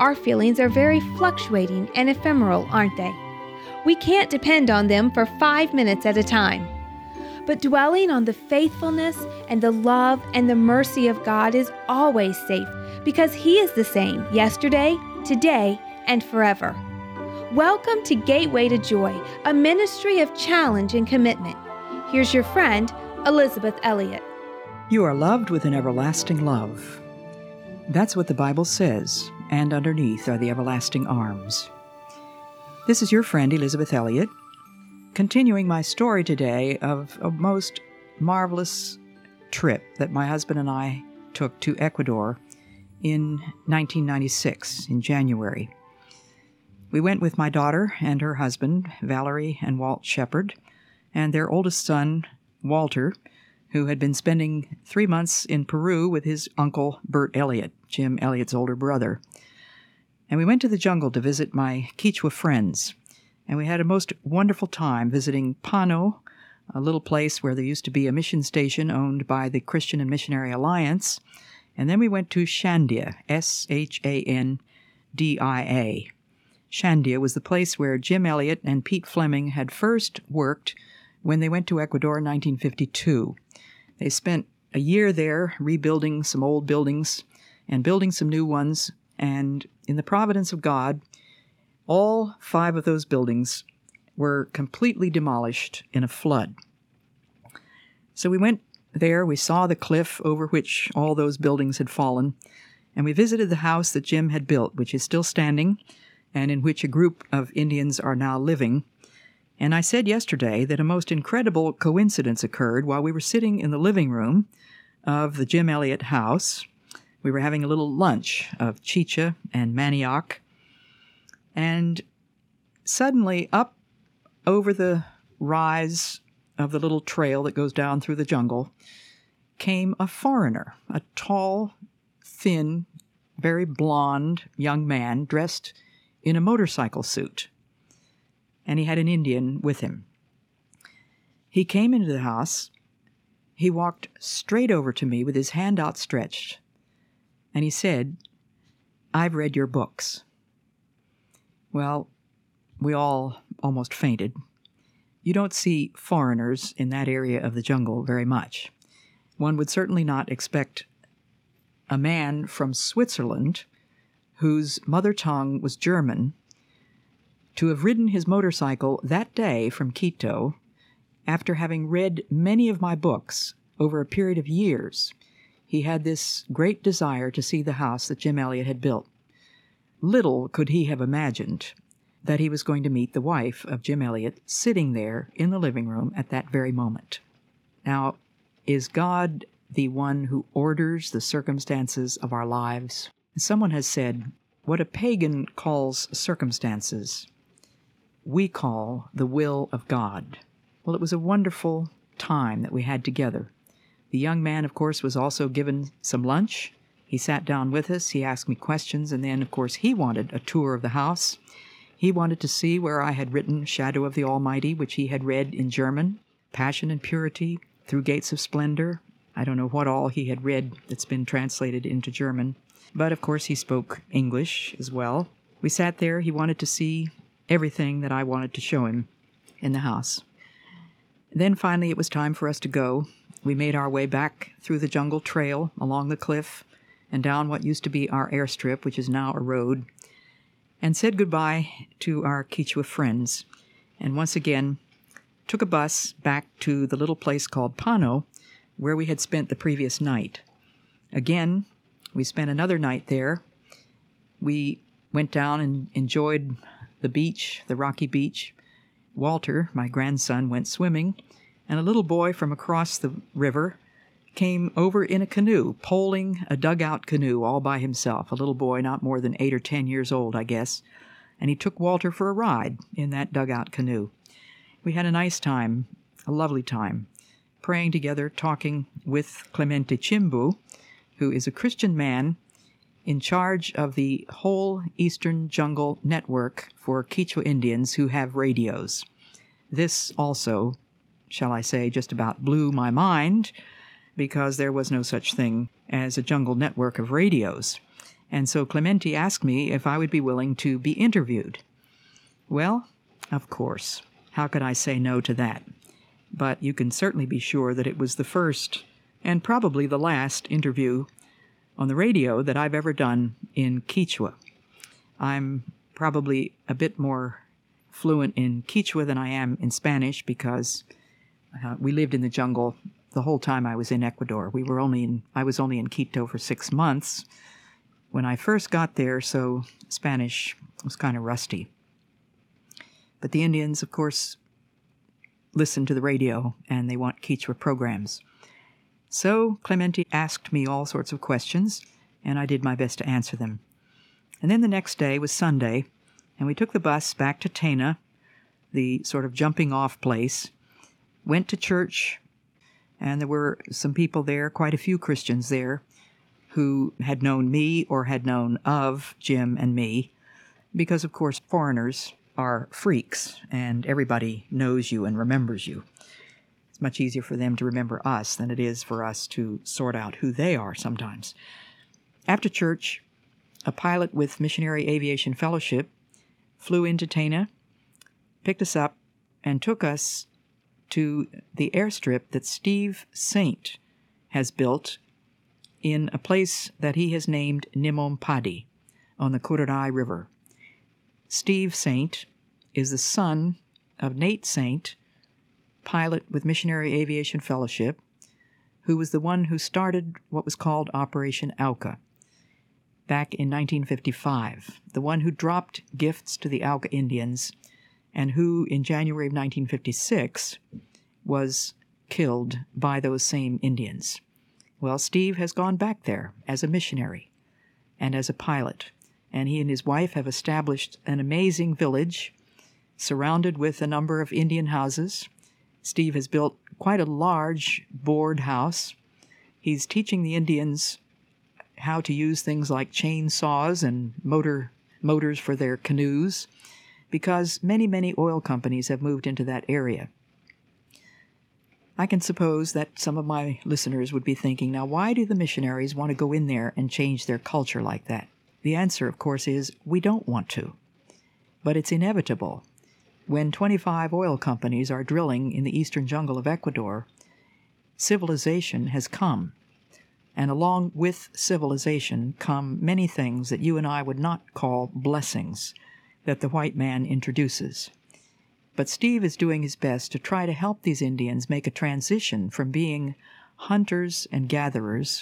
our feelings are very fluctuating and ephemeral, aren't they? We can't depend on them for 5 minutes at a time. But dwelling on the faithfulness and the love and the mercy of God is always safe because He is the same yesterday, today, and forever. Welcome to Gateway to Joy, a ministry of challenge and commitment. Here's your friend, Elizabeth Elliot. You are loved with an everlasting love. That's what the Bible says, and underneath are the everlasting arms. This is your friend, Elizabeth Elliot, continuing my story today of a most marvelous trip that my husband and I took to Ecuador in 1996, in January. We went with my daughter and her husband, Valerie and Walt Shepard, and their oldest son, Walter, who had been spending 3 months in Peru with his uncle, Bert Elliot, Jim Elliot's older brother. And we went to the jungle to visit my Quechua friends, and we had a most wonderful time visiting Pano, a little place where there used to be a mission station owned by the Christian and Missionary Alliance, and then we went to Shandia, Shandia. Shandia was the place where Jim Elliot and Pete Fleming had first worked when they went to Ecuador in 1952. They spent a year there rebuilding some old buildings and building some new ones, and in the providence of God, all 5 of those buildings were completely demolished in a flood. So we went there, we saw the cliff over which all those buildings had fallen, and we visited the house that Jim had built, which is still standing, and in which a group of Indians are now living. And I said yesterday that a most incredible coincidence occurred while we were sitting in the living room of the Jim Elliot house. We were having a little lunch of chicha and manioc, and suddenly up over the rise of the little trail that goes down through the jungle came a foreigner, a tall, thin, very blonde young man dressed in a motorcycle suit, and he had an Indian with him. He came into the house, he walked straight over to me with his hand outstretched, and he said, "I've read your books." Well, we all almost fainted. You don't see foreigners in that area of the jungle very much. One would certainly not expect a man from Switzerland, whose mother tongue was German, to have ridden his motorcycle that day from Quito after having read many of my books over a period of years. He had this great desire to see the house that Jim Elliot had built. Little could he have imagined that he was going to meet the wife of Jim Elliot sitting there in the living room at that very moment. Now, is God the one who orders the circumstances of our lives? Someone has said, what a pagan calls circumstances, we call the will of God. Well, it was a wonderful time that we had together. The young man, of course, was also given some lunch. He sat down with us, he asked me questions, and then, of course, he wanted a tour of the house. He wanted to see where I had written Shadow of the Almighty, which he had read in German, Passion and Purity, Through Gates of Splendor. I don't know what all he had read that's been translated into German. But, of course, he spoke English as well. We sat there. He wanted to see everything that I wanted to show him in the house. Then, finally, it was time for us to go. We made our way back through the jungle trail, along the cliff, and down what used to be our airstrip, which is now a road, and said goodbye to our Quechua friends, and once again took a bus back to the little place called Pano, where we had spent the previous night. Again, we spent another night there. We went down and enjoyed the beach, the rocky beach. Walter, my grandson, went swimming, and a little boy from across the river came over in a canoe, poling a dugout canoe all by himself, a little boy not more than 8 or 10 years old, I guess, and he took Walter for a ride in that dugout canoe. We had a nice time, a lovely time, praying together, talking with Clemente Chimbu, who is a Christian man in charge of the whole Eastern Jungle Network for Quechua Indians who have radios. This also, shall I say, just about blew my mind, because there was no such thing as a jungle network of radios. And so Clemente asked me if I would be willing to be interviewed. Well, of course. How could I say no to that? But you can certainly be sure that it was the first and probably the last interview on the radio that I've ever done in Quechua. I'm probably a bit more fluent in Quechua than I am in Spanish because we lived in the jungle the whole time I was in Ecuador. I was only in Quito for 6 months when I first got there, so Spanish was kind of rusty. But the Indians, of course, listen to the radio and they want Quechua programs. So Clemente asked me all sorts of questions, and I did my best to answer them. And then the next day was Sunday, and we took the bus back to Tena, the sort of jumping-off place, went to church, and there were some people there, quite a few Christians there, who had known me or had known of Jim and me, because, of course, foreigners are freaks, and everybody knows you and remembers you. It's much easier for them to remember us than it is for us to sort out who they are sometimes. After church, a pilot with Missionary Aviation Fellowship flew into Tena, picked us up, and took us to the airstrip that Steve Saint has built in a place that he has named Nimompadi on the Kururai River. Steve Saint is the son of Nate Saint, pilot with Missionary Aviation Fellowship, who was the one who started what was called Operation Auca back in 1955, the one who dropped gifts to the Auca Indians and who, in January of 1956, was killed by those same Indians. Well, Steve has gone back there as a missionary and as a pilot, and he and his wife have established an amazing village surrounded with a number of Indian houses. Steve has built quite a large board house. He's teaching the Indians how to use things like chainsaws and motors for their canoes, because many, many oil companies have moved into that area. I can suppose that some of my listeners would be thinking, now why do the missionaries want to go in there and change their culture like that? The answer, of course, is we don't want to. But it's inevitable. When 25 oil companies are drilling in the eastern jungle of Ecuador, civilization has come. And along with civilization come many things that you and I would not call blessings that the white man introduces. But Steve is doing his best to try to help these Indians make a transition from being hunters and gatherers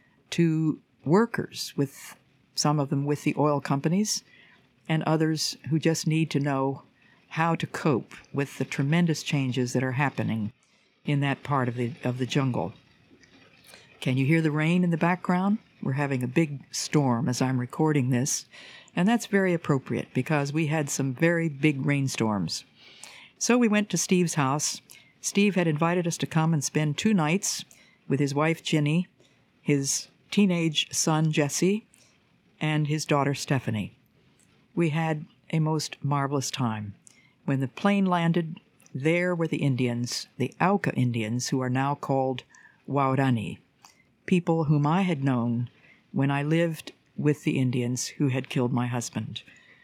to workers, with some of them with the oil companies, and others who just need to know how to cope with the tremendous changes that are happening in that part of the jungle. Can you hear the rain in the background? We're having a big storm as I'm recording this, and that's very appropriate because we had some very big rainstorms. So we went to Steve's house. Steve had invited us to come and spend 2 nights with his wife Ginny, his teenage son Jesse, and his daughter Stephanie. We had a most marvelous time. When the plane landed, there were the Indians, the Auca Indians, who are now called Waorani, people whom I had known when I lived with the Indians who had killed my husband.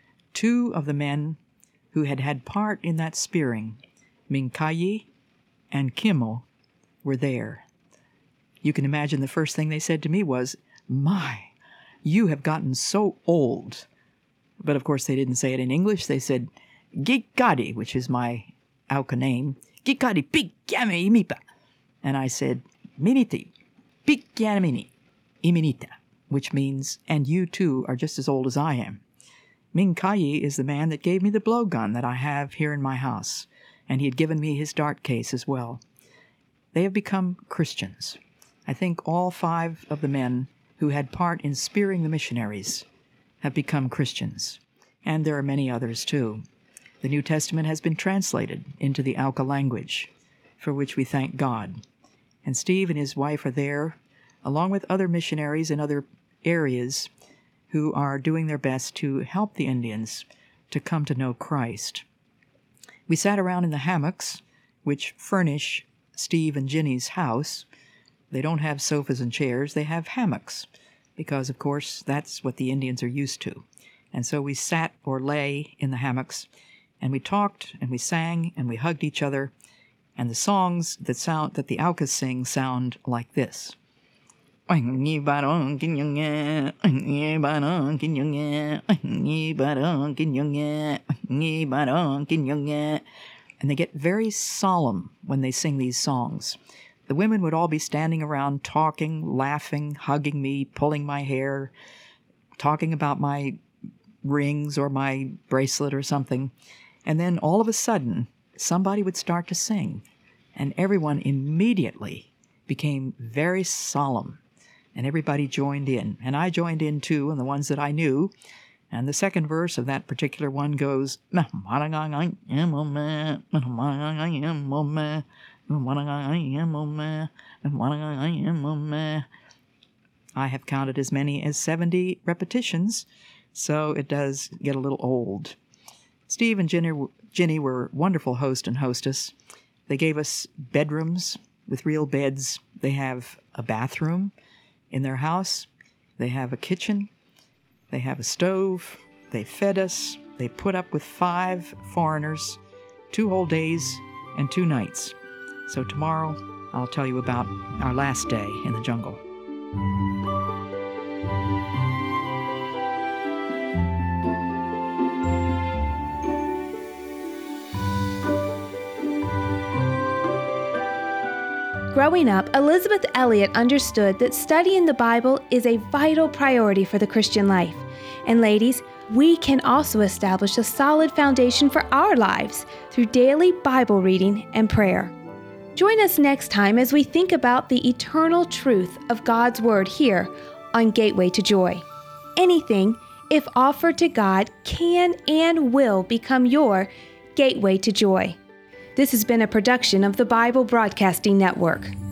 2 of the men who had had part in that spearing, Mincayi and Kimmel, were there. You can imagine the first thing they said to me was, "My, you have gotten so old." But of course they didn't say it in English. They said, "Gikadi," which is my Auca name. "Gikadi pikyame imipa." And I said, "Miniti, pikyamini iminita," which means, "And you too are just as old as I am." Mincayi is the man that gave me the blowgun that I have here in my house, and he had given me his dart case as well. They have become Christians. I think all 5 of the men who had part in spearing the missionaries have become Christians, and there are many others too. The New Testament has been translated into the Auca language, for which we thank God. And Steve and his wife are there, along with other missionaries in other areas who are doing their best to help the Indians to come to know Christ. We sat around in the hammocks, which furnish Steve and Ginny's house. They don't have sofas and chairs, they have hammocks. because, of course, that's what the Indians are used to. And so we sat or lay in the hammocks, and we talked, and we sang, and we hugged each other, and the songs that the Aucas sing sound like this. And they get very solemn when they sing these songs. The women would all be standing around talking, laughing, hugging me, pulling my hair, talking about my rings or my bracelet or something. And then all of a sudden, somebody would start to sing, and everyone immediately became very solemn, and everybody joined in. And I joined in too, and the ones that I knew. And the second verse of that particular one goes, I have counted as many as 70 repetitions, so it does get a little old. Steve and Ginny were wonderful host and hostess. They gave us bedrooms with real beds. They have a bathroom in their house. They have a kitchen. They have a stove. They fed us. They put up with 5 foreigners, 2 whole days and 2 nights. So tomorrow I'll tell you about our last day in the jungle. Growing up, Elisabeth Elliot understood that studying the Bible is a vital priority for the Christian life. And ladies, we can also establish a solid foundation for our lives through daily Bible reading and prayer. Join us next time as we think about the eternal truth of God's Word here on Gateway to Joy. Anything, if offered to God, can and will become your Gateway to Joy. This has been a production of the Bible Broadcasting Network.